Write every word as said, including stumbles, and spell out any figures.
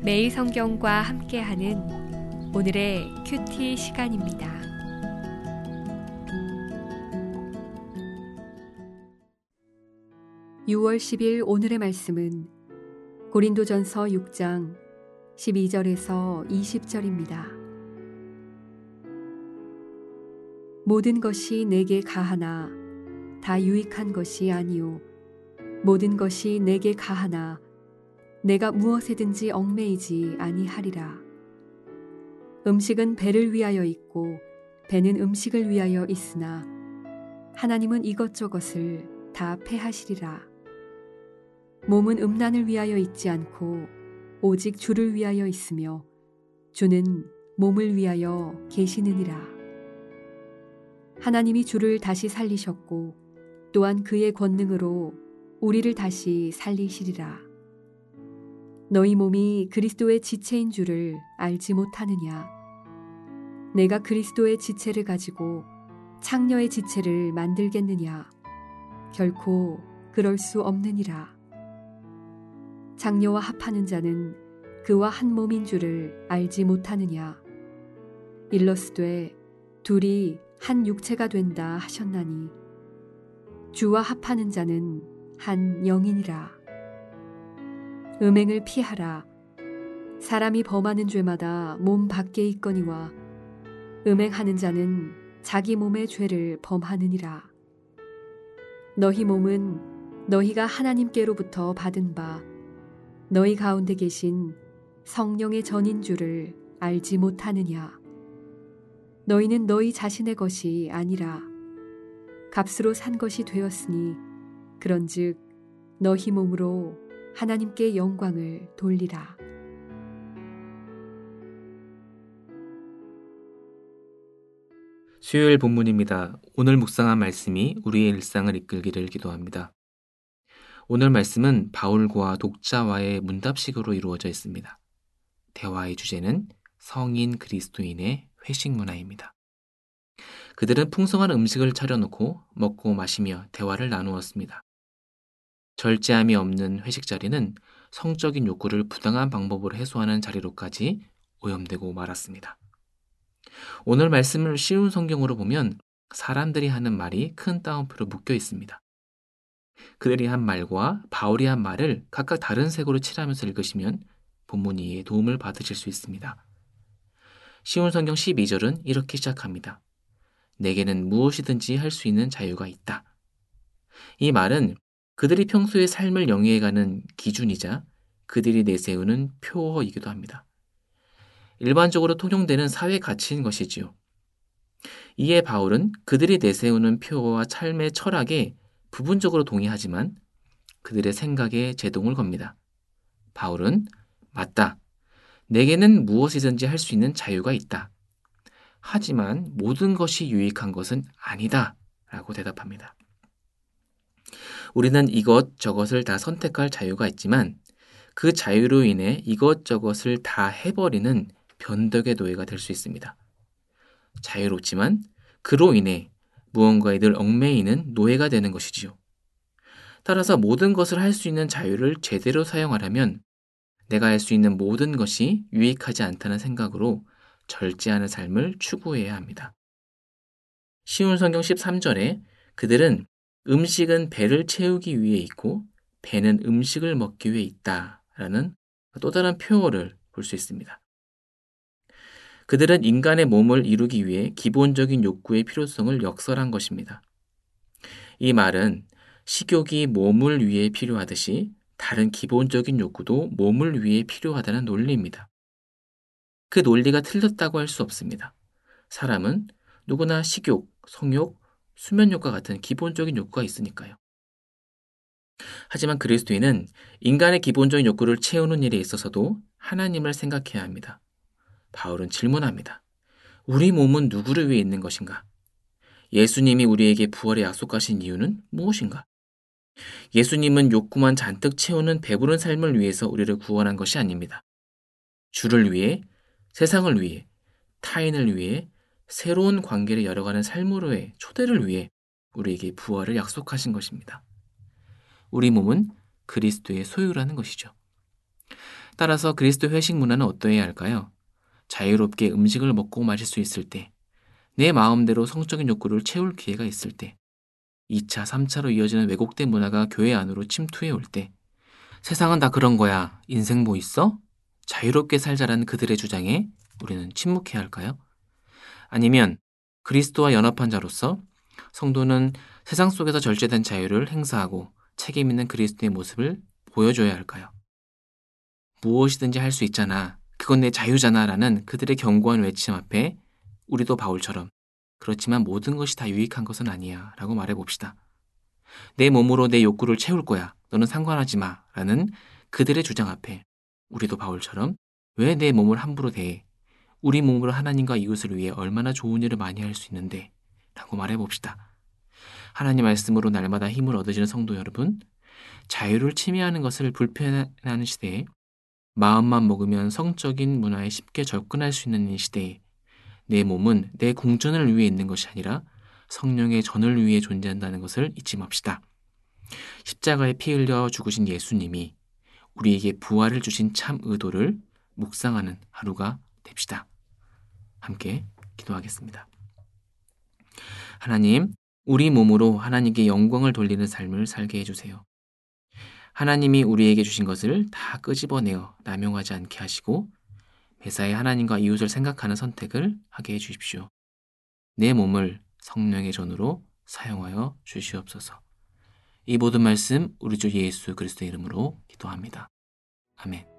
매일 성경과 함께하는 오늘의 큐티 시간입니다. 유월 십일 오늘의 말씀은 고린도전서 육 장 십이 절에서 이십 절입니다. 모든 것이 내게 가하나 다 유익한 것이 아니요 모든 것이 내게 가하나 내가 무엇에든지 얽매이지 아니하리라. 음식은 배를 위하여 있고 배는 음식을 위하여 있으나 하나님은 이것저것을 다 패하시리라. 몸은 음란을 위하여 있지 않고 오직 주를 위하여 있으며 주는 몸을 위하여 계시느니라. 하나님이 주를 다시 살리셨고 또한 그의 권능으로 우리를 다시 살리시리라. 너희 몸이 그리스도의 지체인 줄을 알지 못하느냐? 내가 그리스도의 지체를 가지고 창녀의 지체를 만들겠느냐? 결코 그럴 수 없느니라. 창녀와 합하는 자는 그와 한 몸인 줄을 알지 못하느냐? 일러스되 둘이 한 육체가 된다 하셨나니 주와 합하는 자는 한 영이니라. 음행을 피하라. 사람이 범하는 죄마다 몸 밖에 있거니와 음행하는 자는 자기 몸의 죄를 범하느니라. 너희 몸은 너희가 하나님께로부터 받은 바 너희 가운데 계신 성령의 전인 줄을 알지 못하느냐. 너희는 너희 자신의 것이 아니라 값으로 산 것이 되었으니 그런즉 너희 몸으로 하나님께 영광을 돌리라. 수요일 본문입니다. 오늘 묵상한 말씀이 우리의 일상을 이끌기를 기도합니다. 오늘 말씀은 바울과 독자와의 문답식으로 이루어져 있습니다. 대화의 주제는 성인 그리스도인의 회식 문화입니다. 그들은 풍성한 음식을 차려놓고 먹고 마시며 대화를 나누었습니다. 절제함이 없는 회식 자리는 성적인 욕구를 부당한 방법으로 해소하는 자리로까지 오염되고 말았습니다. 오늘 말씀을 쉬운 성경으로 보면 사람들이 하는 말이 큰 따옴표로 묶여 있습니다. 그들이 한 말과 바울이 한 말을 각각 다른 색으로 칠하면서 읽으시면 본문 이해에 도움을 받으실 수 있습니다. 쉬운 성경 십이 절은 이렇게 시작합니다. 내게는 무엇이든지 할 수 있는 자유가 있다. 이 말은 그들이 평소에 삶을 영위해가는 기준이자 그들이 내세우는 표어이기도 합니다. 일반적으로 통용되는 사회 가치인 것이지요. 이에 바울은 그들이 내세우는 표어와 삶의 철학에 부분적으로 동의하지만 그들의 생각에 제동을 겁니다. 바울은 맞다. 내게는 무엇이든지 할 수 있는 자유가 있다. 하지만 모든 것이 유익한 것은 아니다. 라고 대답합니다. 우리는 이것저것을 다 선택할 자유가 있지만 그 자유로 인해 이것저것을 다 해버리는 변덕의 노예가 될 수 있습니다. 자유롭지만 그로 인해 무언가에 늘 얽매이는 노예가 되는 것이지요. 따라서 모든 것을 할 수 있는 자유를 제대로 사용하려면 내가 할 수 있는 모든 것이 유익하지 않다는 생각으로 절제하는 삶을 추구해야 합니다. 쉬운 성경 십삼 절에 그들은 음식은 배를 채우기 위해 있고 배는 음식을 먹기 위해 있다라는 또 다른 표어를 볼 수 있습니다. 그들은 인간의 몸을 이루기 위해 기본적인 욕구의 필요성을 역설한 것입니다. 이 말은 식욕이 몸을 위해 필요하듯이 다른 기본적인 욕구도 몸을 위해 필요하다는 논리입니다. 그 논리가 틀렸다고 할 수 없습니다. 사람은 누구나 식욕, 성욕, 수면욕과 같은 기본적인 욕구가 있으니까요. 하지만 그리스도인은 인간의 기본적인 욕구를 채우는 일에 있어서도 하나님을 생각해야 합니다. 바울은 질문합니다. 우리 몸은 누구를 위해 있는 것인가? 예수님이 우리에게 부활의 약속하신 이유는 무엇인가? 예수님은 욕구만 잔뜩 채우는 배부른 삶을 위해서 우리를 구원한 것이 아닙니다. 주를 위해, 세상을 위해, 타인을 위해, 새로운 관계를 열어가는 삶으로의 초대를 위해 우리에게 부활을 약속하신 것입니다. 우리 몸은 그리스도의 소유라는 것이죠. 따라서 그리스도 회식 문화는 어떠해야 할까요? 자유롭게 음식을 먹고 마실 수 있을 때, 내 마음대로 성적인 욕구를 채울 기회가 있을 때, 이 차, 삼 차로 이어지는 왜곡된 문화가 교회 안으로 침투해 올 때, 세상은 다 그런 거야. 인생 뭐 있어? 자유롭게 살자라는 그들의 주장에 우리는 침묵해야 할까요? 아니면 그리스도와 연합한 자로서 성도는 세상 속에서 절제된 자유를 행사하고 책임 있는 그리스도의 모습을 보여줘야 할까요? 무엇이든지 할 수 있잖아. 그건 내 자유잖아. 라는 그들의 견고한 외침 앞에 우리도 바울처럼 그렇지만 모든 것이 다 유익한 것은 아니야. 라고 말해봅시다. 내 몸으로 내 욕구를 채울 거야. 너는 상관하지 마. 라는 그들의 주장 앞에 우리도 바울처럼 왜 내 몸을 함부로 대해? 우리 몸으로 하나님과 이웃을 위해 얼마나 좋은 일을 많이 할 수 있는데 라고 말해봅시다. 하나님 말씀으로 날마다 힘을 얻으시는 성도 여러분, 자유를 침해하는 것을 불편해하는 시대에 마음만 먹으면 성적인 문화에 쉽게 접근할 수 있는 이 시대에 내 몸은 내 공전을 위해 있는 것이 아니라 성령의 전을 위해 존재한다는 것을 잊지 맙시다. 십자가에 피 흘려 죽으신 예수님이 우리에게 부활을 주신 참 의도를 묵상하는 하루가 됩시다. 함께 기도하겠습니다. 하나님, 우리 몸으로 하나님께 영광을 돌리는 삶을 살게 해주세요. 하나님이 우리에게 주신 것을 다 끄집어내어 남용하지 않게 하시고 매사에 하나님과 이웃을 생각하는 선택을 하게 해주십시오. 내 몸을 성령의 전으로 사용하여 주시옵소서. 이 모든 말씀 우리 주 예수 그리스도의 이름으로 기도합니다. 아멘.